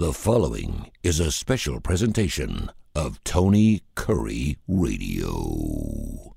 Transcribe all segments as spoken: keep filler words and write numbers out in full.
The following is a special presentation of Tony Curry Radio.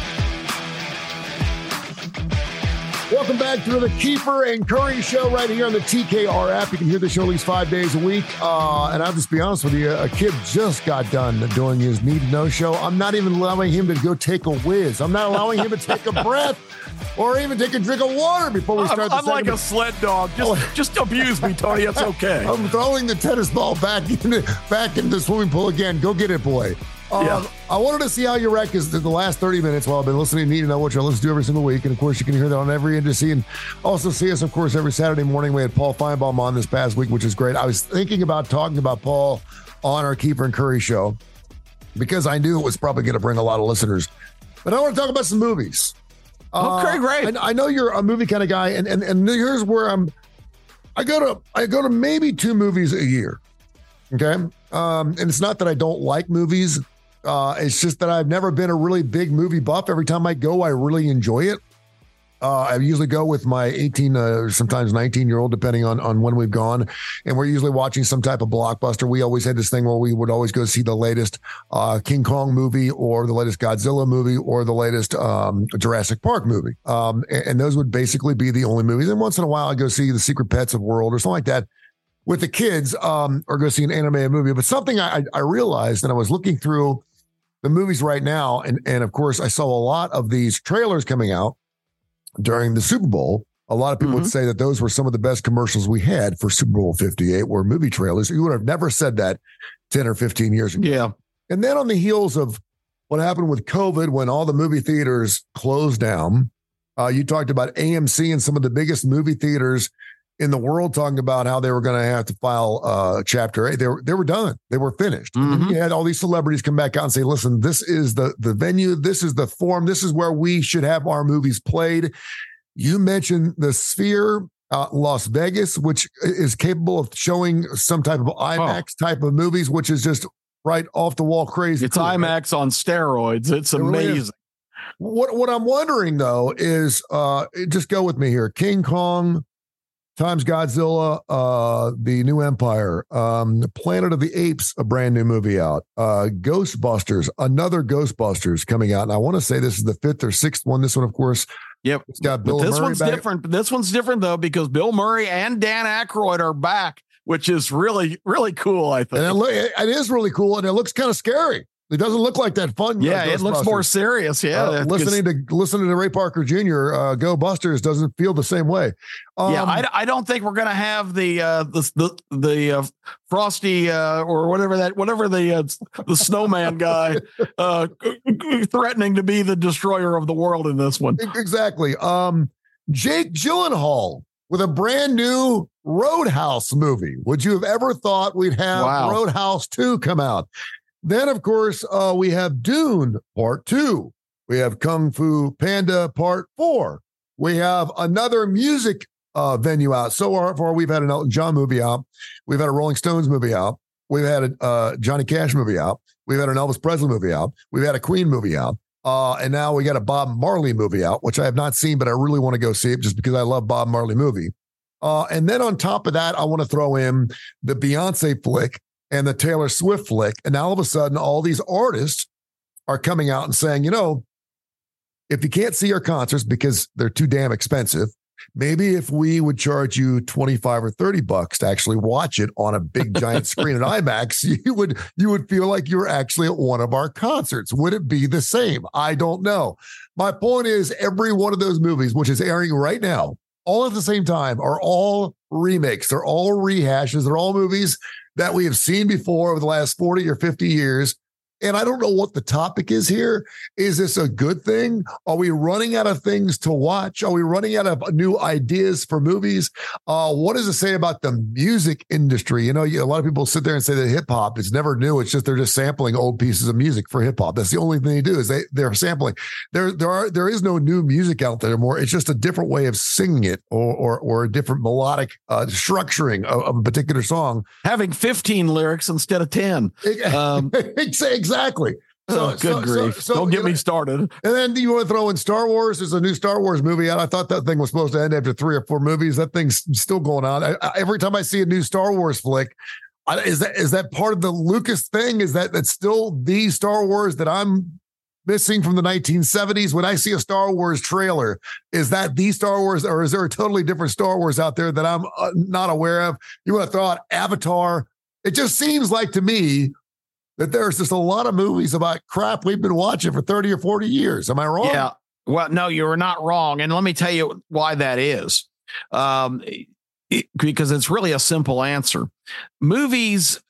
Welcome back to the Keeper and Curry Show right here on the T K R app. You can hear the show at least five days a week. Uh, and I'll just be honest with you, a kid just got done doing his Need to Know show. I'm not even allowing him to go take a whiz. I'm not allowing him to take a breath or even take a drink of water before we start. I'm, I'm like a sled dog. Just, oh. just abuse me, Tony. It's okay. I'm throwing the tennis ball back into, back into the swimming pool again. Go get it, boy. Um, yeah. I wanted to see how you wreck is the last thirty minutes while I've been listening to Need to Know, which I listen to every single week. And, of course, you can hear that on every industry. And also see us, of course, every Saturday morning. We had Paul Feinbaum on this past week, which is great. I was thinking about talking about Paul on our Keeper and Curry show because I knew it was probably going to bring a lot of listeners. But I want to talk about some movies. Okay, uh, great. I, I know you're a movie kind of guy. And, and, and here's where I'm – I go to I go to maybe two movies a year. Okay? Um, and it's not that I don't like movies. Uh, it's just that I've never been a really big movie buff. Every time I go, I really enjoy it. Uh, I usually go with my eighteen, uh, sometimes nineteen year old, depending on, on when we've gone. And we're usually watching some type of blockbuster. We always had this thing where we would always go see the latest uh, King Kong movie or the latest Godzilla movie or the latest um, Jurassic Park movie. Um, and, and those would basically be the only movies. And once in a while, I go see the Secret Pets of World or something like that with the kids, um, or go see an animated movie. But something I, I realized, and I was looking through the movies right now, and, and of course, I saw a lot of these trailers coming out during the Super Bowl. A lot of people mm-hmm. would say that those were some of the best commercials we had for Super Bowl fifty-eight were movie trailers. You would have never said that ten or fifteen years ago. Yeah. And then on the heels of what happened with COVID, when all the movie theaters closed down, uh, you talked about A M C and some of the biggest movie theaters in the world talking about how they were going to have to file uh, Chapter eight. They were they were done. They were finished. Mm-hmm. And you had all these celebrities come back out and say, listen, this is the, the venue. This is the form. This is where we should have our movies played. You mentioned the Sphere, uh, Las Vegas, which is capable of showing some type of IMAX oh. type of movies, which is just right off the wall crazy. It's cool, IMAX right? on steroids. It's it amazing. Really what, what I'm wondering, though, is uh, just go with me here. King Kong times Godzilla, uh, the New Empire, um, Planet of the Apes, a brand new movie out, uh, Ghostbusters, another Ghostbusters coming out. And I want to say this is the fifth or sixth one. This one, of course, yep, it's got Bill but this Murray one's back. different. This one's different though because Bill Murray and Dan Aykroyd are back, which is really really cool. I think and it, lo- it is really cool, and it looks kind of scary. It doesn't look like that fun. Yeah, it looks more serious. Yeah, uh, listening to listening to Ray Parker Junior, uh, Go Busters doesn't feel the same way. Um, yeah, I, I don't think we're gonna have the uh, the the, the uh, Frosty uh, or whatever that whatever the uh, the snowman guy uh, threatening to be the destroyer of the world in this one. Exactly. Um, Jake Gyllenhaal with a brand new Roadhouse movie. Would you have ever thought we'd have wow. Roadhouse two come out? Then, of course, uh, we have Dune Part two. We have Kung Fu Panda Part four. We have another music uh, venue out. So far, we've had an Elton John movie out. We've had a Rolling Stones movie out. We've had a uh, Johnny Cash movie out. We've had an Elvis Presley movie out. We've had a Queen movie out. Uh, and now we got a Bob Marley movie out, which I have not seen, but I really want to go see it just because I love Bob Marley movie. Uh, and then on top of that, I want to throw in the Beyonce flick and the Taylor Swift flick. And now all of a sudden, all these artists are coming out and saying, you know, if you can't see our concerts because they're too damn expensive, maybe if we would charge you twenty-five or thirty bucks to actually watch it on a big giant screen at IMAX, you would, you would feel like you're actually at one of our concerts. Would it be the same? I don't know. My point is every one of those movies, which is airing right now, all at the same time, are all remakes. They're all rehashes. They're all movies that we have seen before over the last forty or fifty years. And I don't know what the topic is here. Is this a good thing? Are we running out of things to watch? Are we running out of new ideas for movies? Uh, what does it say about the music industry? You know, a lot of people sit there and say that hip hop is never new. It's just they're just sampling old pieces of music for hip hop. That's the only thing they do is they they're sampling. There there are there is no new music out there anymore. It's just a different way of singing it or or, or a different melodic uh, structuring of, of a particular song. Having fifteen lyrics instead of ten. Um, Exactly. So, oh, good so, grief. So, so, Don't get me know, started. And then you want to throw in Star Wars. There's a new Star Wars movie out. I thought that thing was supposed to end after three or four movies. That thing's still going on. I, I, every time I see a new Star Wars flick, I, is that is that part of the Lucas thing? Is that that's still the Star Wars that I'm missing from the nineteen seventies? When I see a Star Wars trailer, is that the Star Wars, or is there a totally different Star Wars out there that I'm uh, not aware of? You want to throw out Avatar? It just seems like to me that there's just a lot of movies about crap we've been watching for thirty or forty years. Am I wrong? Yeah. Well, no, you're not wrong. And let me tell you why that is. Um, it, because it's really a simple answer. Movies,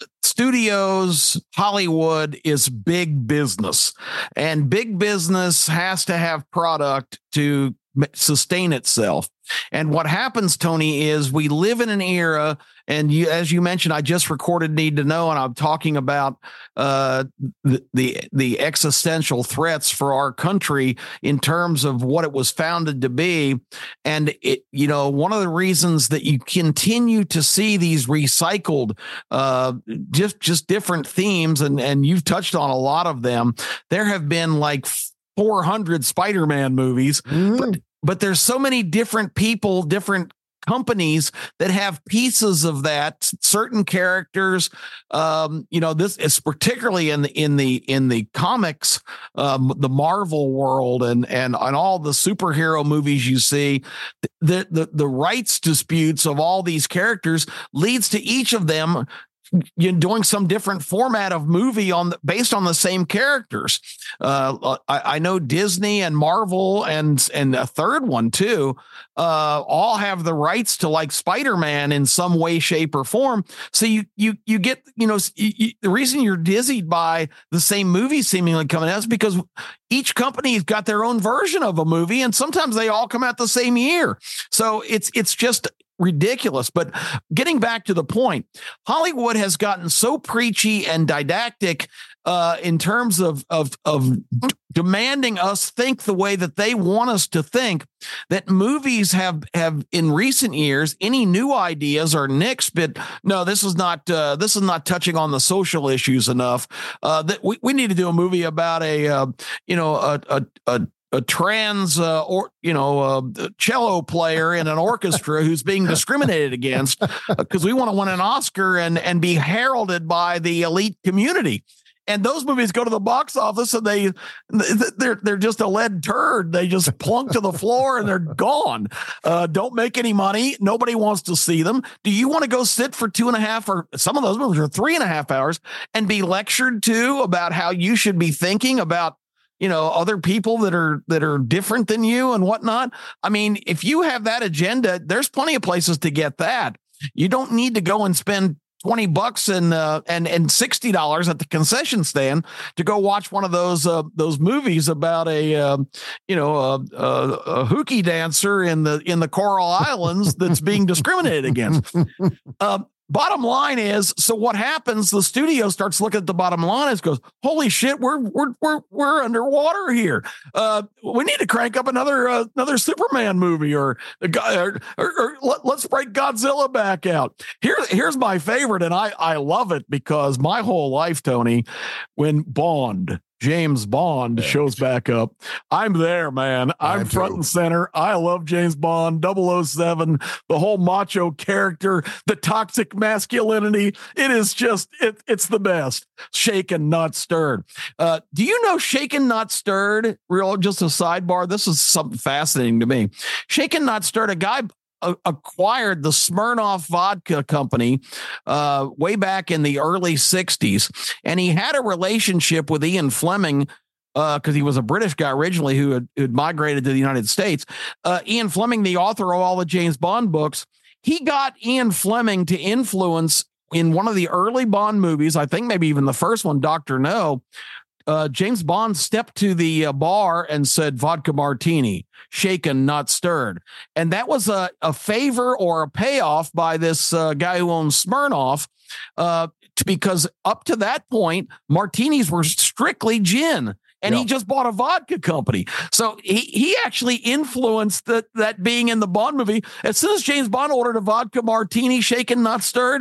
studios, Hollywood is big business, and big business has to have product to sustain itself. And what happens, Tony, is we live in an era, and you, as you mentioned, I just recorded Need to Know, and I'm talking about uh, the, the the existential threats for our country in terms of what it was founded to be. And it, you know, one of the reasons that you continue to see these recycled, uh, just just different themes, and and you've touched on a lot of them. There have been like four hundred Spider-Man movies, mm-hmm. but, but there's so many different people, different companies that have pieces of that, certain characters. Um, you know, this is particularly in the, in the, in the comics, um, the Marvel world and, and, and all the superhero movies you see, the, the, the rights disputes of all these characters leads to each of them you're doing some different format of movie on the, based on the same characters. Uh, I, I know Disney and Marvel and and a third one too, uh, all have the rights to like Spider-Man in some way, shape, or form. So you you you get you know you, you, the reason you're dizzied by the same movie seemingly coming out is because each company's got their own version of a movie, and sometimes they all come out the same year. So it's it's just ridiculous. But getting back to the point, Hollywood has gotten so preachy and didactic uh, in terms of, of, of demanding us think the way that they want us to think, that movies have, have in recent years, any new ideas are nixed, but no, this is not, uh, this is not touching on the social issues enough. Uh, that we, we need to do a movie about a, uh, you know, a, a, a a trans uh, or, you know, uh, cello player in an orchestra who's being discriminated against because uh, we want to win an Oscar and, and be heralded by the elite community. And those movies go to the box office and they, they're, they're just a lead turd. They just plunk to the floor and they're gone. Uh, don't make any money. Nobody wants to see them. Do you want to go sit for two and a half, or some of those movies are three and a half hours and be lectured to about how you should be thinking about, you know, other people that are that are different than you and whatnot? I mean, if you have that agenda, there's plenty of places to get that. You don't need to go and spend twenty bucks and uh, and and sixty dollars at the concession stand to go watch one of those uh, those movies about a uh, you know a, a, a hooky dancer in the in the Coral Islands that's being discriminated against. Um, Bottom line is, so what happens? The studio starts looking at the bottom line and goes, "Holy shit, we're we're we're we're underwater here. Uh, we need to crank up another uh, another Superman movie, or a guy, or, or, or let, let's break Godzilla back out." Here, here's my favorite, and I I love it because my whole life, Tony, when Bond. James Bond shows back up, I'm there, man. I'm front and center. I love James Bond, double oh seven, the whole macho character, the toxic masculinity. It is just, it, it's the best. Shaken, not stirred. Uh, do you know Shaken, Not Stirred? Real, just a sidebar. This is something fascinating to me. Shaken, Not Stirred, a guy acquired the Smirnoff Vodka Company uh, way back in the early sixties. And he had a relationship with Ian Fleming because uh, he was a British guy originally who had, who had migrated to the United States. Uh, Ian Fleming, the author of all the James Bond books, he got Ian Fleming to influence in one of the early Bond movies, I think maybe even the first one, Doctor No. Uh, James Bond stepped to the uh, bar and said, "Vodka martini, shaken, not stirred." And that was a, a favor or a payoff by this uh, guy who owns Smirnoff, uh, to, because up to that point, martinis were strictly gin. And yep. He just bought a vodka company. So he, he actually influenced that, that being in the Bond movie. As soon as James Bond ordered a vodka martini, shaken, not stirred,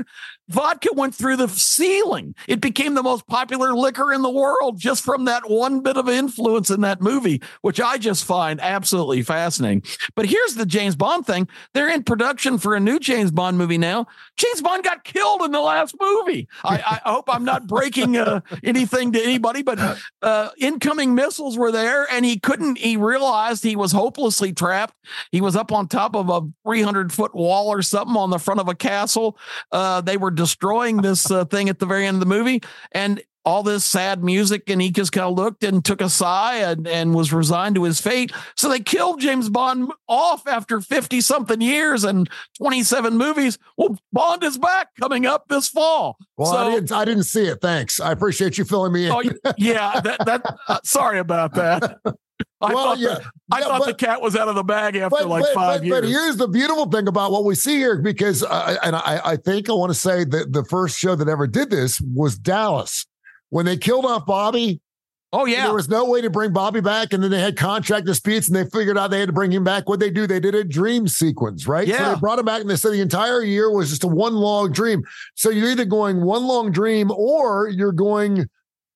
vodka went through the ceiling. It became the most popular liquor in the world just from that one bit of influence in that movie, which I just find absolutely fascinating. But here's the James Bond thing. They're in production for a new James Bond movie now. James Bond got killed in the last movie. I, I hope I'm not breaking uh, anything to anybody, but uh, incoming missiles were there, and he couldn't, he realized he was hopelessly trapped. He was up on top of a three hundred foot wall or something on the front of a castle. Uh, they were destroying this uh, thing at the very end of the movie, and all this sad music, and he just kind of looked and took a sigh and, and was resigned to his fate. So they killed James Bond off after fifty something years and twenty-seven movies. Well, Bond is back coming up this fall. Well, so, I didn't, I didn't see it. Thanks. I appreciate you filling me in. Oh, yeah. That, that, uh, sorry about that. I well, thought, yeah, the, I yeah, thought but, the cat was out of the bag after but, like but, five but, years. But here's the beautiful thing about what we see here, because, uh, and I, I think I want to say that the first show that ever did this was Dallas. When they killed off Bobby, oh yeah, there was no way to bring Bobby back, and then they had contract disputes, and they figured out they had to bring him back. What they do? They did a dream sequence, right? Yeah. So they brought him back, and they said the entire year was just a one long dream. So you're either going one long dream, or you're going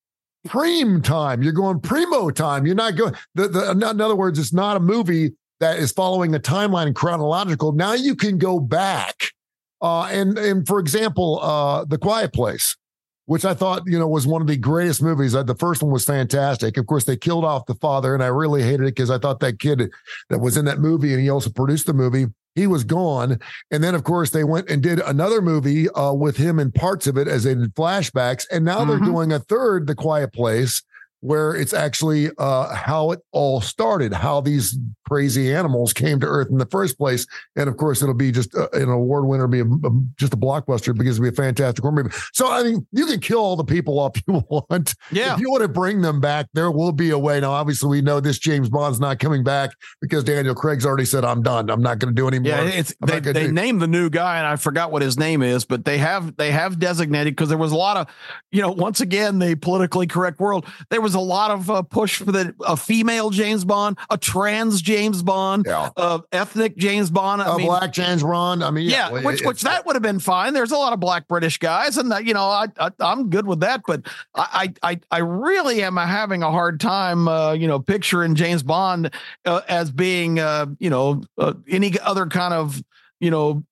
preem time. You're going primo time. You're not going. The, the in other words, it's not a movie that is following a timeline chronological. Now you can go back, uh, and and for example, uh, The Quiet Place, which I thought, you know, was one of the greatest movies. The first one was fantastic. Of course, they killed off the father, and I really hated it because I thought that kid that was in that movie, and he also produced the movie, he was gone. And then, of course, they went and did another movie uh, with him in parts of it as they did flashbacks. And now mm-hmm. they're doing a third, The Quiet Place, where it's actually uh, how it all started, how these crazy animals came to Earth in the first place. And of course, it'll be just uh, an award winner, be a, a, just a blockbuster, because it'll be a fantastic horror movie. So, I mean, you can kill all the people off you want. Yeah. If you want to bring them back, there will be a way. Now, obviously, we know this James Bond's not coming back because Daniel Craig's already said, I'm done. I'm not going to do any more. Yeah, it's, they, they do. named the new guy, and I forgot what his name is, but they have they have designated, because there was a lot of, you know, once again, the politically correct world, there was a lot of uh, push for the a female James Bond, a trans James Bond, yeah. uh, ethnic James Bond, a mean, black James Bond. I mean, yeah, yeah which which that would have been fine. There's a lot of black British guys, and that, you know, I, I I'm good with that. But I I I really am having a hard time, uh, you know, picturing James Bond uh, as being, uh, you know, uh, any other kind of, you know,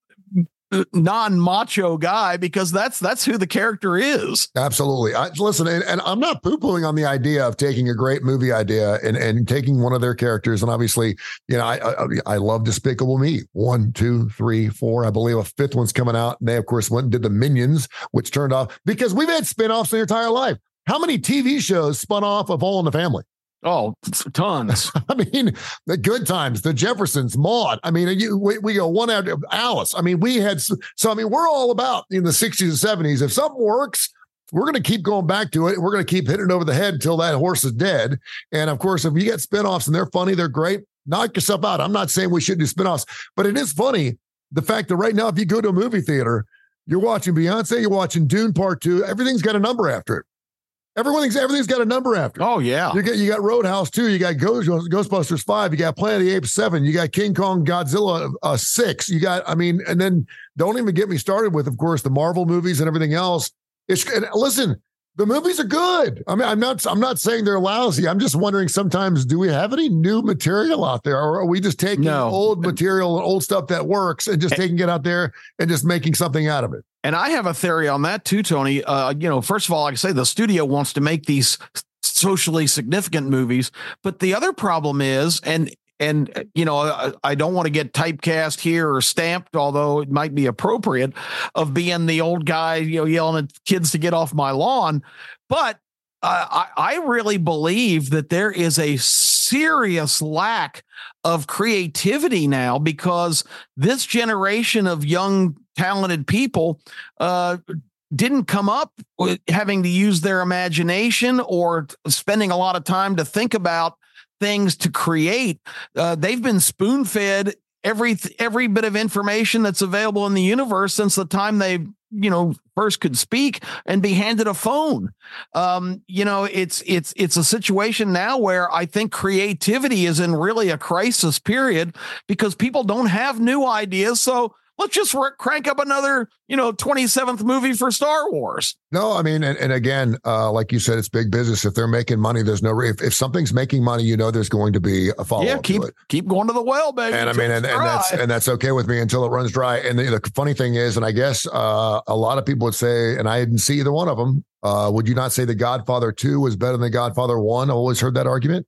non-macho guy, because that's that's who the character is. Absolutely. I, listen, and, and I'm not poo-pooing on the idea of taking a great movie idea and, and taking one of their characters. And obviously, you know, I, I I love Despicable Me. One, two, three, four. I believe a fifth one's coming out. And they, of course, went and did the Minions, which turned off, because we've had spinoffs their entire life. How many T V shows spun off of All in the Family? Oh, tons. I mean, the Good Times, the Jeffersons, Maude. I mean, you, we, we go one after Alice. I mean, we had, so, I mean, we're all about in the sixties and seventies. If something works, we're going to keep going back to it. We're going to keep hitting it over the head until that horse is dead. And of course, if you get spinoffs and they're funny, they're great, knock yourself out. I'm not saying we shouldn't do spinoffs, but it is funny. The fact that right now, if you go to a movie theater, you're watching Beyonce, you're watching Dune Part Two, everything's got a number after it. Everything's everything's got a number after. Oh yeah, you got you got Roadhouse two, you got Ghost, Ghostbusters five, you got Planet of the Apes seven, you got King Kong Godzilla uh, six, you got I mean, and then don't even get me started with, of course, the Marvel movies and everything else. It's and listen, the movies are good. I mean, I'm not I'm not saying they're lousy. I'm just wondering sometimes, do we have any new material out there, or are we just taking no. old material and old stuff that works and just taking it out there and just making something out of it? And I have a theory on that too, Tony. Uh, you know, first of all, like I say, the studio wants to make these socially significant movies, but the other problem is, and and you know, I, I don't want to get typecast here or stamped, although it might be appropriate, of being the old guy, you know, yelling at kids to get off my lawn. But uh, I, I really believe that there is a serious lack of creativity now, because this generation of young talented people uh, didn't come up with having to use their imagination or spending a lot of time to think about things to create. Uh, they've been spoon-fed every every bit of information that's available in the universe since the time they, you know, first could speak and be handed a phone. Um, you know, it's it's it's a situation now where I think creativity is in really a crisis period, because people don't have new ideas. So let's just crank up another, you know, twenty-seventh movie for Star Wars. No, I mean, and, and again, uh, like you said, it's big business. If they're making money, there's no, if, if something's making money, you know, there's going to be a follow-up. Yeah, keep, to it. keep going to the well, baby. And I mean, and, and that's, and that's okay with me until it runs dry. And the, the funny thing is, and I guess uh, a lot of people would say, and I didn't see either one of them, uh, would you not say The Godfather two was better than The Godfather one? I always heard that argument.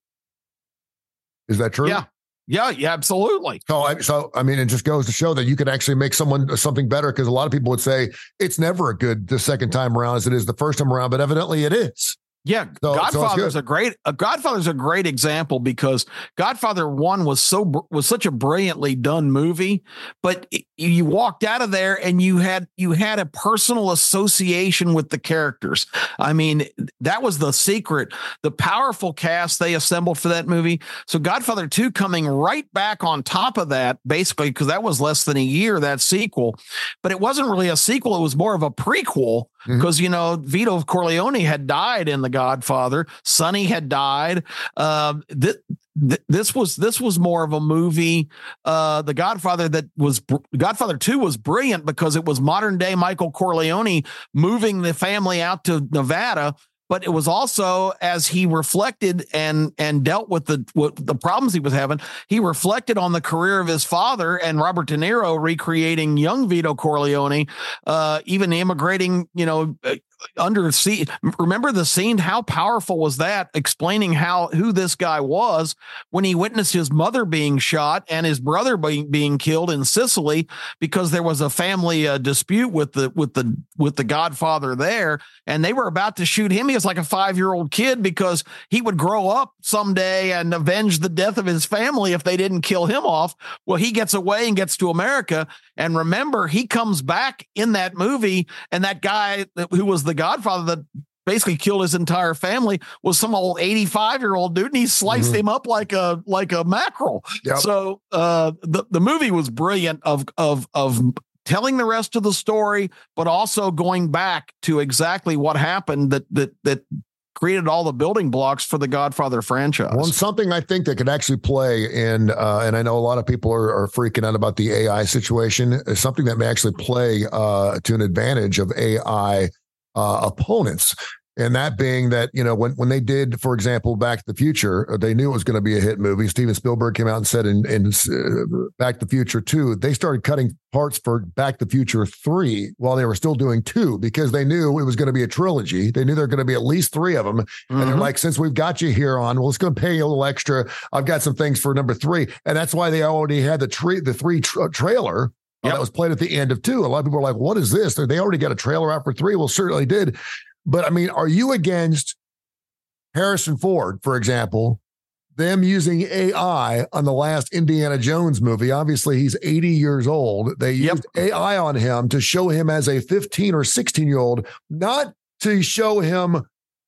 Is that true? Yeah. Yeah, yeah, absolutely. So, I, so I mean, it just goes to show that you can actually make someone something better, because a lot of people would say it's never a good the second time around as it is the first time around, but evidently it is. Yeah, so, Godfather's so a great a Godfather's a great example, because Godfather one was so was such a brilliantly done movie, but it, you walked out of there and you had you had a personal association with the characters. I mean, that was the secret, the powerful cast they assembled for that movie. So Godfather two coming right back on top of that, basically, because that was less than a year, that sequel, but it wasn't really a sequel. It was more of a prequel, because, mm-hmm. you know, Vito Corleone had died in The Godfather. Sonny had died. Uh, th- th- this was this was more of a movie. Uh, The Godfather that was Godfather two was brilliant because it was modern day Michael Corleone moving the family out to Nevada. But it was also, as he reflected and and dealt with the with the problems he was having, he reflected on the career of his father, and Robert De Niro recreating young Vito Corleone, uh, even immigrating, you know, under sea. Remember the scene? How powerful was that? Explaining how who this guy was when he witnessed his mother being shot and his brother being being killed in Sicily because there was a family uh, dispute with the with the with the Godfather there, and they were about to shoot him. He was like a five year old kid because he would grow up someday and avenge the death of his family if they didn't kill him off. Well, he gets away and gets to America, and remember, he comes back in that movie, and that guy who was the Godfather that basically killed his entire family was some old eighty-five year old dude, and he sliced mm-hmm. him up like a like a mackerel. Yep. So uh, the the movie was brilliant of of of telling the rest of the story, but also going back to exactly what happened that that that created all the building blocks for the Godfather franchise. Well, something I think that could actually play in, uh, and I know a lot of people are, are freaking out about the A I situation, is something that may actually play uh, to an advantage of A I uh, opponents. And that being that, you know, when, when they did, for example, Back to the Future, they knew it was going to be a hit movie. Steven Spielberg came out and said in, in uh, Back to the Future two, they started cutting parts for Back to the Future three while they were still doing two, because they knew it was going to be a trilogy. They knew there were going to be at least three of them. Mm-hmm. And they're like, since we've got you here on, well, it's going to pay you a little extra. I've got some things for number three. And that's why they already had the, tre- the three tra- trailer uh, yep. that was played at the end of two. A lot of people are like, what is this? They already got a trailer out for three. Well, certainly did. But I mean, are you against Harrison Ford, for example, them using A I on the last Indiana Jones movie? Obviously, he's eighty years old. They yep. used A I on him to show him as a fifteen or sixteen year old, not to show him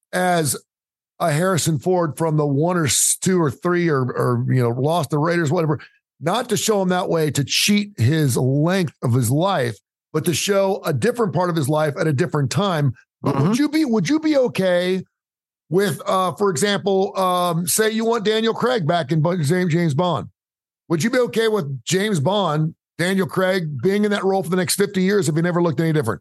as a Harrison Ford from the one or two or three or, or you know, Lost the Raiders, whatever, not to show him that way to cheat his length of his life, but to show a different part of his life at a different time. But mm-hmm. would you be would you be okay with, uh, for example, um, say you want Daniel Craig back in James Bond? Would you be okay with James Bond, Daniel Craig, being in that role for the next fifty years if he never looked any different?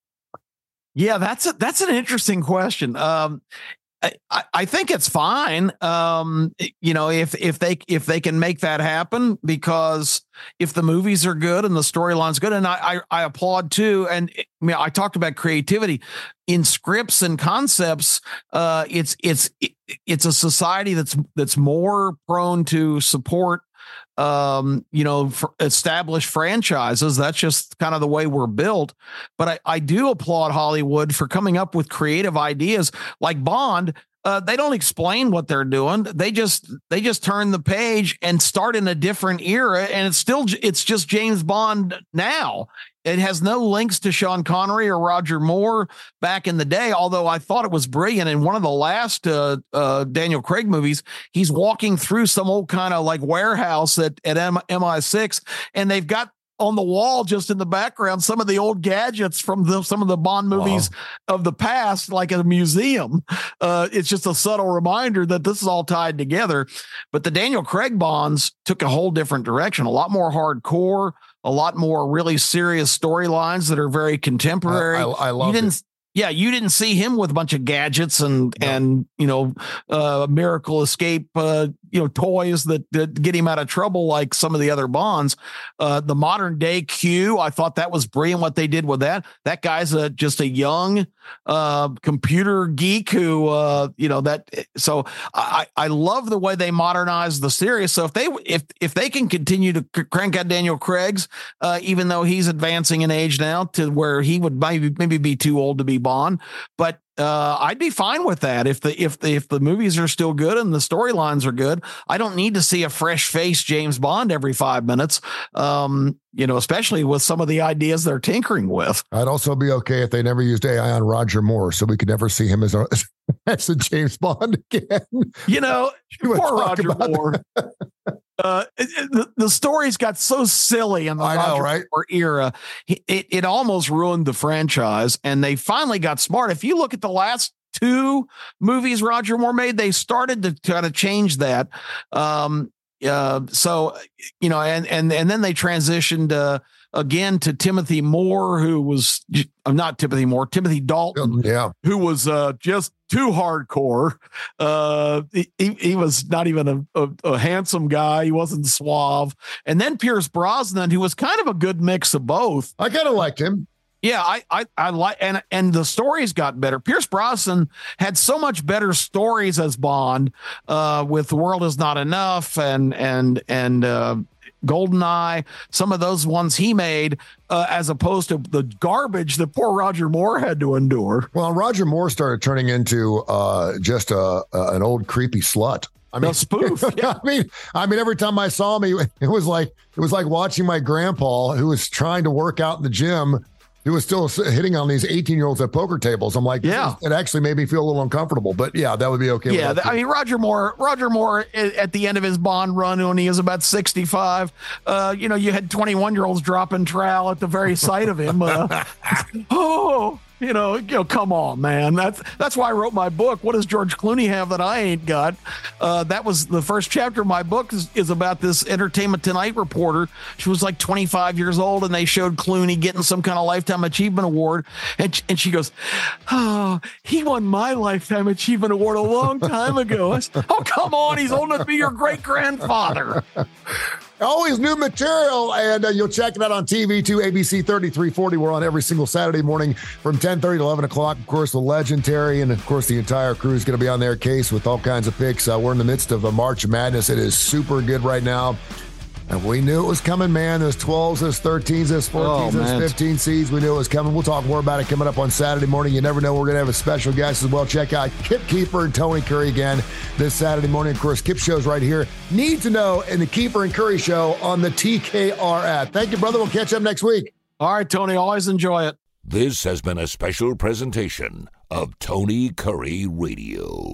Yeah, that's a, that's an interesting question. Um, I, I think it's fine. Um, you know, if if they if they can make that happen, because if the movies are good and the storyline's good, and I, I I applaud too. And I mean, I talked about creativity in scripts and concepts. Uh, it's it's it's a society that's that's more prone to support um, you know, for established franchises. That's just kind of the way we're built. But I, I do applaud Hollywood for coming up with creative ideas like Bond. Uh, they don't explain what they're doing. They just they just turn the page and start in a different era, and it's still it's just James Bond now. It has no links to Sean Connery or Roger Moore back in the day, although I thought it was brilliant. In one of the last uh, uh, Daniel Craig movies, he's walking through some old kind of like warehouse at, at M I six, and they've got on the wall just in the background some of the old gadgets from the, some of the Bond movies wow. of the past, like a museum. Uh, it's just a subtle reminder that this is all tied together. But the Daniel Craig Bonds took a whole different direction, a lot more hardcore, a lot more really serious storylines that are very contemporary. I, I, I love it. Yeah, you didn't see him with a bunch of gadgets and no. and you know uh, miracle escape uh, you know toys that, that get him out of trouble like some of the other Bonds. Uh, the modern day Q, I thought that was brilliant what they did with that. That guy's a, just a young uh, computer geek who uh, you know that. So I I love the way they modernized the series. So if they if if they can continue to crank out Daniel Craig's, uh, even though he's advancing in age now to where he would maybe maybe be too old to be Bond, but uh, I'd be fine with that if the if the if the movies are still good and the storylines are good. I don't need to see a fresh face James Bond every five minutes. Um, you know, especially with some of the ideas they're tinkering with. I'd also be okay if they never used A I on Roger Moore, so we could never see him as a as a James Bond again. You know, poor Roger Moore. Uh, it, it, the, the stories got so silly in the I know, Roger right? Moore era. It, it, it almost ruined the franchise, and they finally got smart. If you look at the last two movies Roger Moore made, they started to kind of change that. Um, uh, so, you know, and, and, and then they transitioned, uh, again to Timothy Moore, who was uh, not Timothy Moore, Timothy Dalton, yeah, who was uh, just too hardcore. Uh, he, he was not even a, a, a handsome guy. He wasn't suave. And then Pierce Brosnan, who was kind of a good mix of both. I kind of liked him. Yeah, I I, I like and and the stories got better. Pierce Brosnan had so much better stories as Bond, uh, with The World Is Not Enough and and and uh, Goldeneye, some of those ones he made, uh, as opposed to the garbage that poor Roger Moore had to endure. Well, Roger Moore started turning into uh, just a, a an old creepy slut. I mean, a spoof. Yeah. I mean, I mean, every time I saw him, it was like it was like watching my grandpa, who was trying to work out in the gym. He was still hitting on these eighteen-year-olds at poker tables. I'm like, yeah, it actually made me feel a little uncomfortable. But yeah, that would be okay. Yeah, I mean, Roger Moore, Roger Moore at the end of his Bond run when he was about sixty-five, uh, you know, you had twenty-one-year-olds dropping trowel at the very sight of him. Uh, oh, you know, you know, come on, man. That's that's why I wrote my book. What does George Clooney have that I ain't got? Uh, that was the first chapter of my book is, is about this Entertainment Tonight reporter. She was like twenty-five years old, and they showed Clooney getting some kind of Lifetime Achievement Award. And, and she goes, oh, he won my Lifetime Achievement Award a long time ago. I said, oh, come on. He's old enough to be your great-grandfather. Always new material, and uh, you'll check it out on T V too, A B C thirty-three forty. We're on every single Saturday morning from ten thirty to eleven o'clock. Of course, the legendary, and of course, the entire crew is going to be on their case with all kinds of picks. Uh, we're in the midst of a March Madness. It is super good right now. And we knew it was coming, man. There's twelves, there's thirteens, there's fourteens, oh, there's fifteen seeds. We knew it was coming. We'll talk more about it coming up on Saturday morning. You never know. We're going to have a special guest as well. Check out Kip Keefer and Tony Curry again this Saturday morning. Of course, Kip show's right here. Need to know in the Keefer and Curry show on the T K R app. Thank you, brother. We'll catch up next week. All right, Tony. Always enjoy it. This has been a special presentation of Tony Curry Radio.